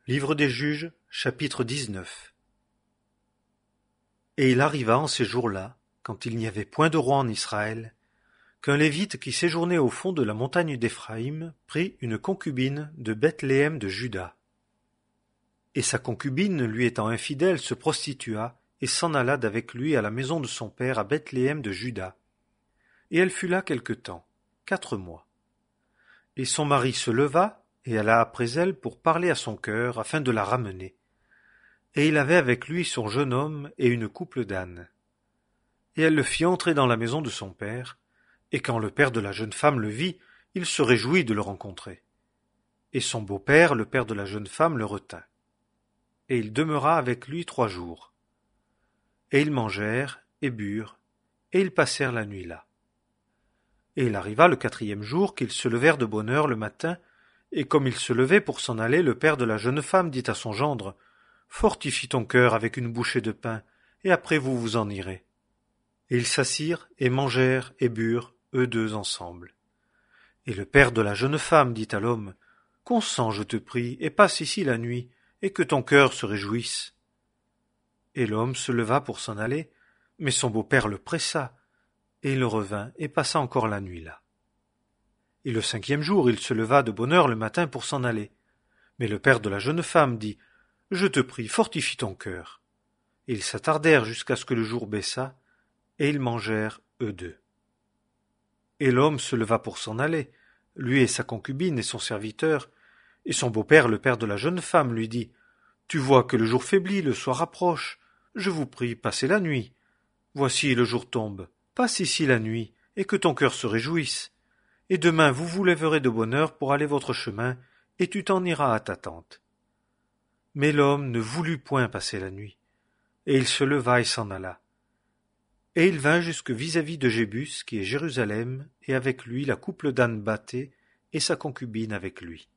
Livre des Juges, chapitre 19. Et il arriva en ces jours-là, quand il n'y avait point de roi en Israël, qu'un Lévite qui séjournait au fond de la montagne d'Éphraïm prit une concubine de Bethléem de Juda. Et sa concubine, lui étant infidèle, se prostitua et s'en alla d'avec lui à la maison de son père à Bethléem de Juda. Et elle fut là quelque temps, 4 mois. Et son mari se leva et alla après elle pour parler à son cœur afin de la ramener. Et il avait avec lui son jeune homme et une couple d'ânes. Et elle le fit entrer dans la maison de son père, et quand le père de la jeune femme le vit, il se réjouit de le rencontrer. Et son beau-père, le père de la jeune femme, le retint. Et il demeura avec lui 3 jours. Et ils mangèrent et burent, et ils passèrent la nuit là. Et il arriva le 4e jour qu'ils se levèrent de bonne heure le matin, et comme ils se levaient pour s'en aller, le père de la jeune femme dit à son gendre : « Fortifie ton cœur avec une bouchée de pain, et après vous vous en irez. » Et ils s'assirent, et mangèrent, et burent, eux deux ensemble. Et le père de la jeune femme dit à l'homme : « Consens, je te prie, et passe ici la nuit, et que ton cœur se réjouisse. » Et l'homme se leva pour s'en aller, mais son beau-père le pressa, et il revint, et passa encore la nuit là. Et le 5e jour, il se leva de bonne heure le matin pour s'en aller. Mais le père de la jeune femme dit : « Je te prie, fortifie ton cœur. » Et ils s'attardèrent jusqu'à ce que le jour baissa, et ils mangèrent, eux deux. Et l'homme se leva pour s'en aller, lui et sa concubine et son serviteur, et son beau-père, le père de la jeune femme, lui dit : « Tu vois que le jour faiblit, le soir approche. Je vous prie, passez la nuit. Voici le jour tombe. Passe ici la nuit, et que ton cœur se réjouisse. Et demain vous vous lèverez de bonne heure pour aller votre chemin, et tu t'en iras à ta tente. » Mais l'homme ne voulut point passer la nuit, et il se leva et s'en alla. Et il vint jusque vis-à-vis de Jébus, qui est Jérusalem, et avec lui la couple d'ânes bâtés, et sa concubine avec lui.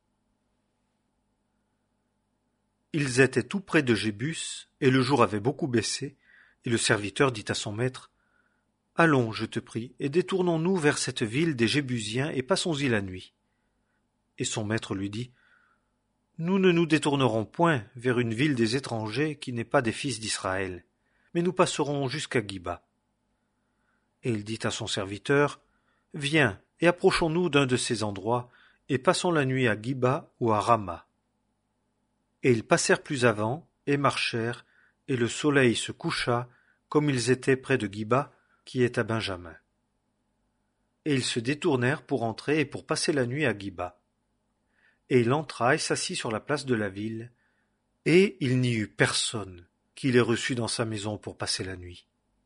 Ils étaient tout près de Jébus, et le jour avait beaucoup baissé, et le serviteur dit à son maître : « Allons, je te prie, et détournons-nous vers cette ville des Jébusiens, et passons-y la nuit. » Et son maître lui dit : « Nous ne nous détournerons point vers une ville des étrangers qui n'est pas des fils d'Israël, mais nous passerons jusqu'à Giba. » Et il dit à son serviteur : « Viens, et approchons-nous d'un de ces endroits, et passons la nuit à Giba ou à Rama. » Et ils passèrent plus avant, et marchèrent, et le soleil se coucha, comme ils étaient près de Giba, qui est à Benjamin. Et ils se détournèrent pour entrer et pour passer la nuit à Giba. Et il entra et s'assit sur la place de la ville, et il n'y eut personne qui les reçût dans sa maison pour passer la nuit.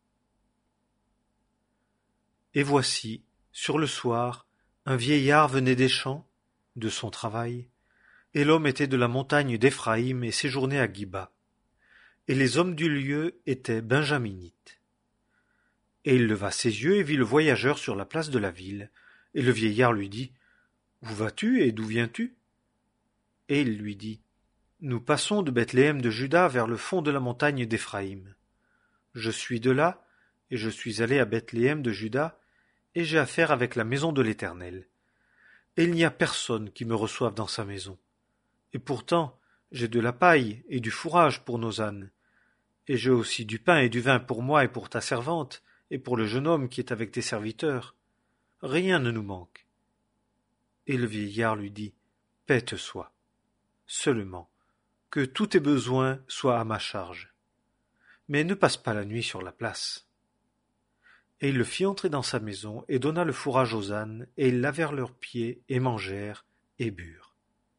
Et voici, sur le soir, un vieillard venait des champs, de son travail, et l'homme était de la montagne d'Éphraïm et séjournait à Giba. Et les hommes du lieu étaient benjaminites. Et il leva ses yeux et vit le voyageur sur la place de la ville, et le vieillard lui dit : « Où vas-tu et d'où viens-tu ? » Et il lui dit : « Nous passons de Bethléem de Juda vers le fond de la montagne d'Éphraïm. Je suis de là, et je suis allé à Bethléem de Juda, et j'ai affaire avec la maison de l'Éternel. Et il n'y a personne qui me reçoive dans sa maison. Et pourtant, j'ai de la paille et du fourrage pour nos ânes. Et j'ai aussi du pain et du vin pour moi et pour ta servante, et pour le jeune homme qui est avec tes serviteurs. Rien ne nous manque. » Et le vieillard lui dit : « Paix te soit. Seulement, que tous tes besoins soient à ma charge. Mais ne passe pas la nuit sur la place. » Et il le fit entrer dans sa maison, et donna le fourrage aux ânes, et ils lavèrent leurs pieds, et mangèrent, et burent.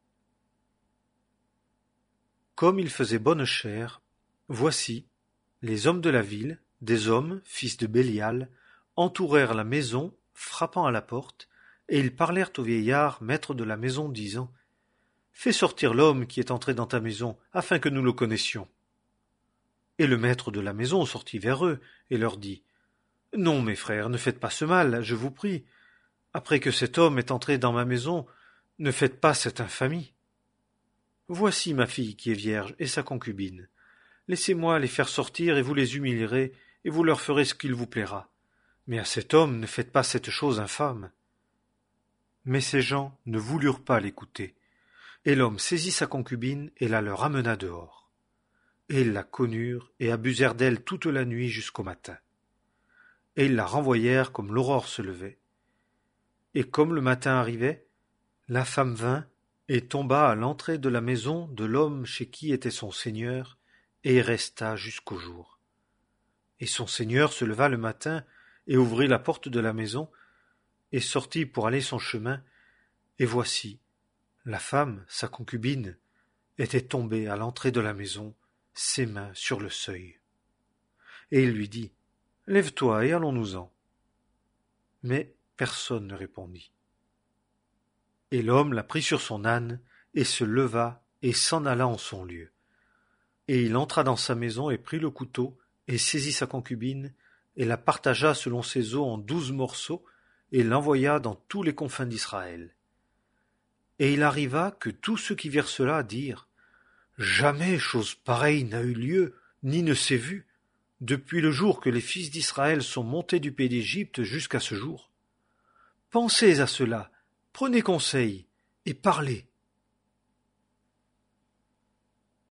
Comme il faisait bonne chère, voici, les hommes de la ville, des hommes, fils de Bélial, entourèrent la maison, frappant à la porte, et ils parlèrent au vieillard, maître de la maison, disant : « Fais sortir l'homme qui est entré dans ta maison, afin que nous le connaissions. » Et le maître de la maison sortit vers eux, et leur dit : « Non, mes frères, ne faites pas ce mal, je vous prie. Après que cet homme est entré dans ma maison, ne faites pas cette infamie. Voici ma fille qui est vierge, et sa concubine. Laissez-moi les faire sortir, et vous les humilierez, et vous leur ferez ce qu'il vous plaira. Mais à cet homme ne faites pas cette chose infâme. » Mais ces gens ne voulurent pas l'écouter, Et l'homme saisit sa concubine et la leur amena dehors. Et ils la connurent et abusèrent d'elle toute la nuit jusqu'au matin. Et ils la renvoyèrent comme l'aurore se levait. Et comme le matin arrivait, la femme vint et tomba à l'entrée de la maison de l'homme chez qui était son seigneur, et y resta jusqu'au jour. Et son seigneur se leva le matin et ouvrit la porte de la maison, et sortit pour aller son chemin, et voici, la femme, sa concubine, était tombée à l'entrée de la maison, ses mains sur le seuil. Et il lui dit, « Lève-toi et allons-nous-en. » Mais personne ne répondit. Et l'homme la prit sur son âne, et se leva, et s'en alla en son lieu. Et il entra dans sa maison, et prit le couteau, et saisit sa concubine, et la partagea selon ses os en 12 morceaux, et l'envoya dans tous les confins d'Israël. Et il arriva que tous ceux qui virent cela dirent, « Jamais chose pareille n'a eu lieu, ni ne s'est vue, depuis le jour que les fils d'Israël sont montés du pays d'Égypte jusqu'à ce jour. Pensez à cela, prenez conseil, et parlez.